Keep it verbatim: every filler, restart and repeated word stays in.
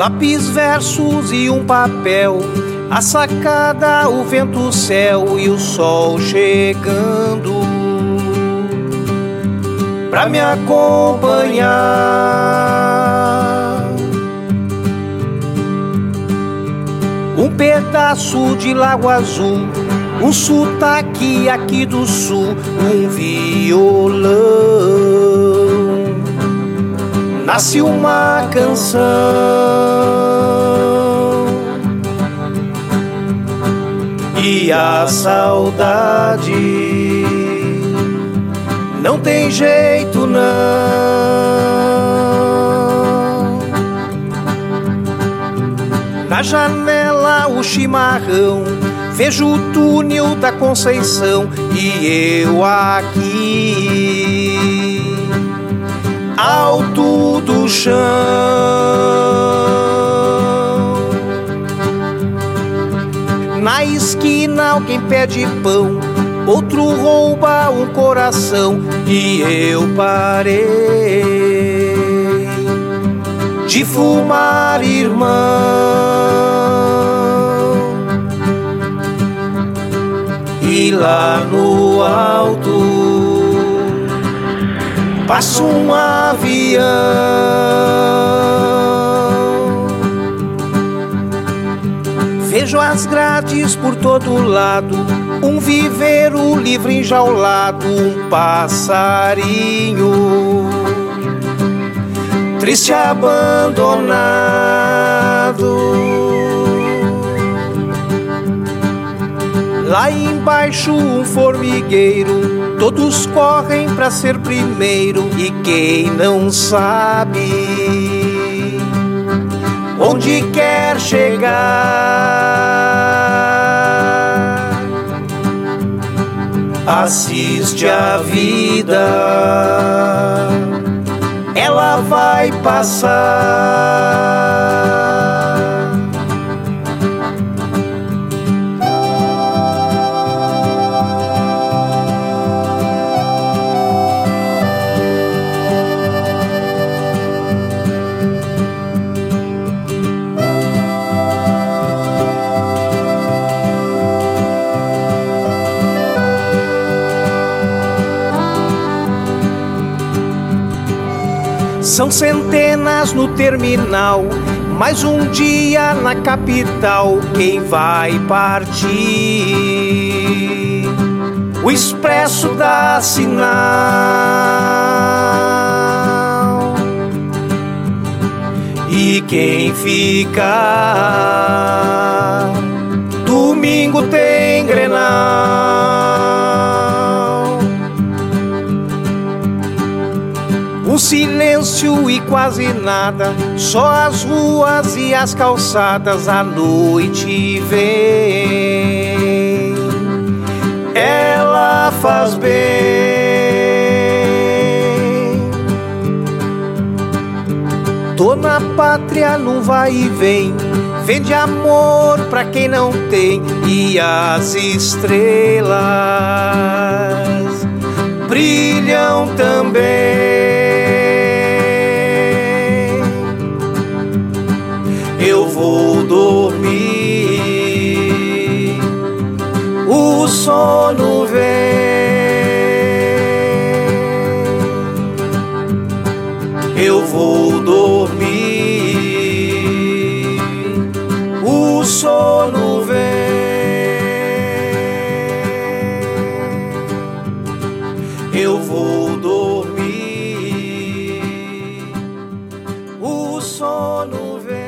lápis, versos e um papel, a sacada, o vento, o céu e o sol chegando pra me acompanhar. Um pedaço de lago azul, um sotaque aqui do sul, um violão, nasce uma canção. E a saudade não tem jeito não. Na janela o chimarrão, vejo o túnel da Conceição e eu aqui, alto do chão. Na esquina alguém pede pão, outro rouba um coração e eu parei de fumar, irmão. E lá no alto passa um avião. Vejo as grades por todo lado, um viveiro livre enjaulado, um passarinho triste abandonado. Lá embaixo um formigueiro, todos correm pra ser primeiro, e quem não sabe onde quer chegar, assiste a vida, ela vai passar. São centenas no terminal, mais um dia na capital. Quem vai partir? O expresso dá sinal. E quem fica? Domingo tem Grenal. Um silêncio e quase nada, só as ruas e as calçadas. A noite vem, ela faz bem. Tô na pátria num vai e vem, vende amor pra quem não tem, e as estrelas brilham também. Eu vou dormir, o sono vem. Eu vou dormir, o sono vem. Eu vou dormir, o sono vem.